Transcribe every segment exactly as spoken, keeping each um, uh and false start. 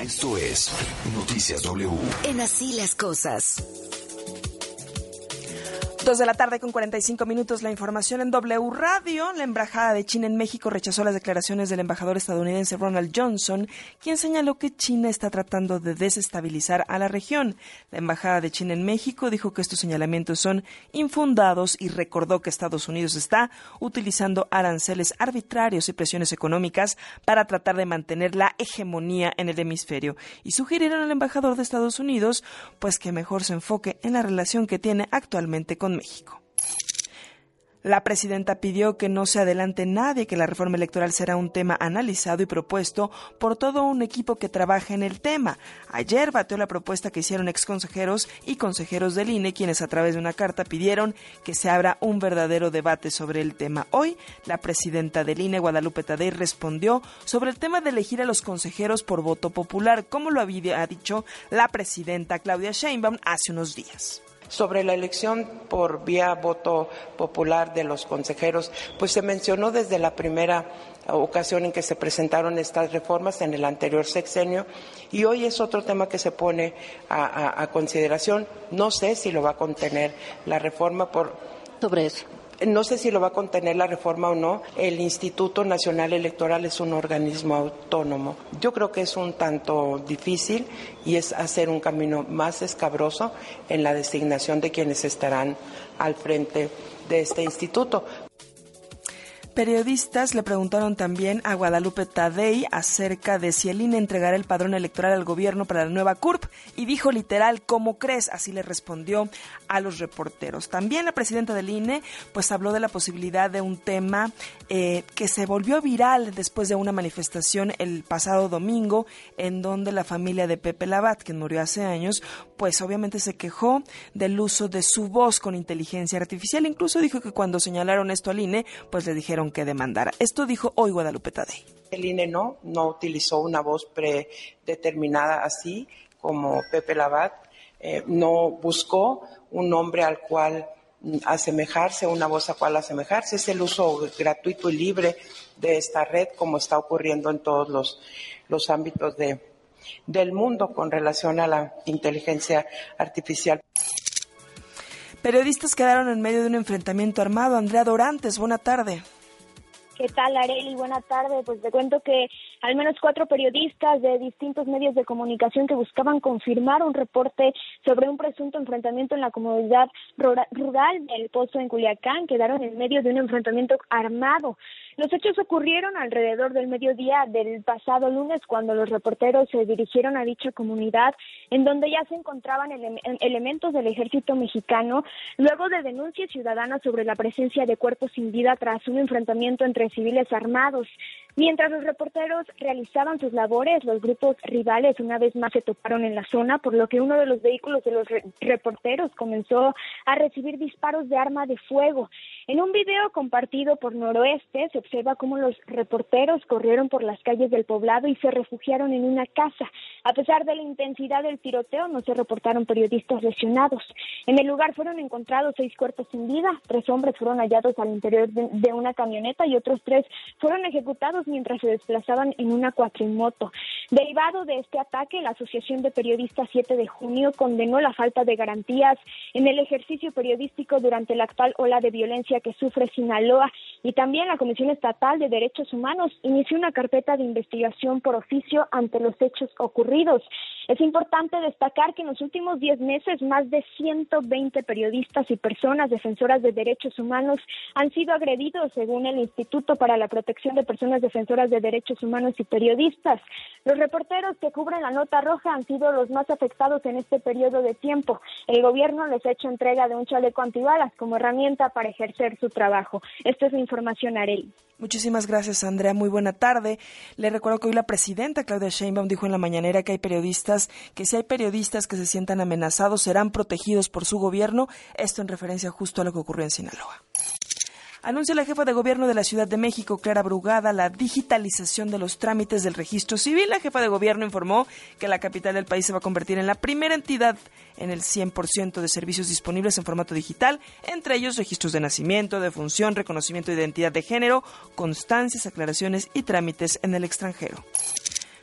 Esto es Noticias W. En Así las Cosas. Dos de la tarde con cuarenta y cinco minutos, la información en W Radio. La Embajada de China en México rechazó las declaraciones del embajador estadounidense Ronald Johnson, quien señaló que China está tratando de desestabilizar a la región. La Embajada de China en México dijo que estos señalamientos son infundados y recordó que Estados Unidos está utilizando aranceles arbitrarios y presiones económicas para tratar de mantener la hegemonía en el hemisferio, y sugirieron al embajador de Estados Unidos pues que mejor se enfoque en la relación que tiene actualmente con México. La presidenta pidió que no se adelante nadie, que la reforma electoral será un tema analizado y propuesto por todo un equipo que trabaja en el tema. Ayer bateó la propuesta que hicieron exconsejeros y consejeros del I N E, quienes a través de una carta pidieron que se abra un verdadero debate sobre el tema. Hoy, la presidenta del I N E, Guadalupe Tadei, respondió sobre el tema de elegir a los consejeros por voto popular, como lo había dicho la presidenta Claudia Sheinbaum hace unos días. Sobre la elección por vía voto popular de los consejeros, pues se mencionó desde la primera ocasión en que se presentaron estas reformas en el anterior sexenio, y hoy es otro tema que se pone a, a, a consideración. No sé si lo va a contener la reforma por sobre eso. No sé si lo va a contener la reforma o no. El Instituto Nacional Electoral es un organismo autónomo. Yo creo que es un tanto difícil y es hacer un camino más escabroso en la designación de quienes estarán al frente de este instituto. Periodistas le preguntaron también a Guadalupe Tadei acerca de si el I N E entregará el padrón electoral al gobierno para la nueva C U R P, y dijo literal: ¿cómo crees? Así le respondió a los reporteros. También la presidenta del I N E pues habló de la posibilidad de un tema eh, que se volvió viral después de una manifestación el pasado domingo, en donde la familia de Pepe Labat, quien murió hace años, pues obviamente se quejó del uso de su voz con inteligencia artificial. Incluso dijo que cuando señalaron esto al I N E, pues le dijeron que demandara. Esto dijo hoy Guadalupe Tadei. El I N E no, no utilizó una voz predeterminada así como Pepe Labat, eh, no buscó un nombre al cual asemejarse, una voz a cual asemejarse. Es el uso gratuito y libre de esta red, como está ocurriendo en todos los, los ámbitos de, del mundo con relación a la inteligencia artificial. Periodistas quedaron en medio de un enfrentamiento armado. Andrea Dorantes, buena tarde. ¿Qué tal, Arely? Buena tarde. Pues te cuento que al menos cuatro periodistas de distintos medios de comunicación que buscaban confirmar un reporte sobre un presunto enfrentamiento en la comunidad rural del Pozo en Culiacán quedaron en medio de un enfrentamiento armado. Los hechos ocurrieron alrededor del mediodía del pasado lunes, cuando los reporteros se dirigieron a dicha comunidad, en donde ya se encontraban ele- elementos del ejército mexicano, luego de denuncias ciudadanas sobre la presencia de cuerpos sin vida tras un enfrentamiento entre civiles armados. Mientras los reporteros realizaban sus labores, los grupos rivales una vez más se toparon en la zona, por lo que uno de los vehículos de los re- reporteros comenzó a recibir disparos de arma de fuego. En un video compartido por Noroeste se observa cómo los reporteros corrieron por las calles del poblado y se refugiaron en una casa. A pesar de la intensidad del tiroteo, no se reportaron periodistas lesionados. En el lugar fueron encontrados seis cuerpos sin vida, tres hombres fueron hallados al interior de, de una camioneta y otros tres fueron ejecutados mientras se desplazaban en una cuatrimoto. Derivado de este ataque, la Asociación de Periodistas siete de junio condenó la falta de garantías en el ejercicio periodístico durante la actual ola de violencia que sufre Sinaloa, y también la Comisión Estatal de Derechos Humanos inició una carpeta de investigación por oficio ante los hechos ocurridos. Es importante destacar que en los últimos diez meses más de ciento veinte periodistas y personas defensoras de derechos humanos han sido agredidos, según el Instituto para la Protección de Personas Defensoras de Derechos Humanos y Periodistas. Los reporteros que cubren la nota roja han sido los más afectados en este periodo de tiempo. El gobierno les ha hecho entrega de un chaleco antibalas como herramienta para ejercer su trabajo. Esta es la información, Arely. Muchísimas gracias, Andrea. Muy buena tarde. Le recuerdo que hoy la presidenta Claudia Sheinbaum dijo en la mañanera que hay periodistas, que si hay periodistas que se sientan amenazados, serán protegidos por su gobierno. Esto en referencia justo a lo que ocurrió en Sinaloa. Anuncia la jefa de gobierno de la Ciudad de México, Clara Brugada, la digitalización de los trámites del registro civil. La jefa de gobierno informó que la capital del país se va a convertir en la primera entidad en el cien por ciento de servicios disponibles en formato digital, entre ellos registros de nacimiento, defunción, reconocimiento de identidad de género, constancias, aclaraciones y trámites en el extranjero.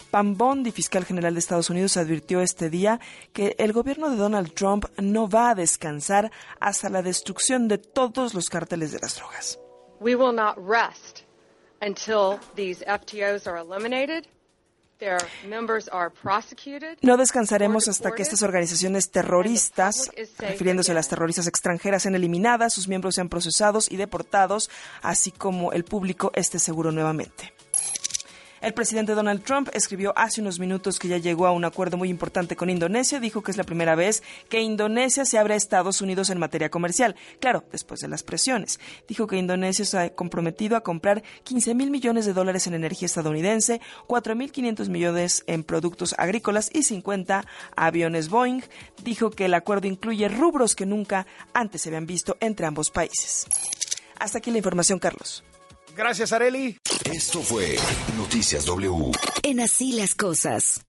Pam Bondi, fiscal general de Estados Unidos, advirtió este día que el gobierno de Donald Trump no va a descansar hasta la destrucción de todos los cárteles de las drogas. We will not rest until these F T Os are eliminated. Their members are prosecuted. No descansaremos hasta que estas organizaciones terroristas, refiriéndose a las terroristas extranjeras, sean eliminadas, sus miembros sean procesados y deportados, así como el público esté seguro nuevamente. El presidente Donald Trump escribió hace unos minutos que ya llegó a un acuerdo muy importante con Indonesia. Dijo que es la primera vez que Indonesia se abre a Estados Unidos en materia comercial. Claro, después de las presiones. Dijo que Indonesia se ha comprometido a comprar quince mil millones de dólares en energía estadounidense, cuatro mil quinientos millones en productos agrícolas y cincuenta aviones Boeing. Dijo que el acuerdo incluye rubros que nunca antes se habían visto entre ambos países. Hasta aquí la información, Carlos. Gracias, Arely. Esto fue Noticias W. En Así las Cosas.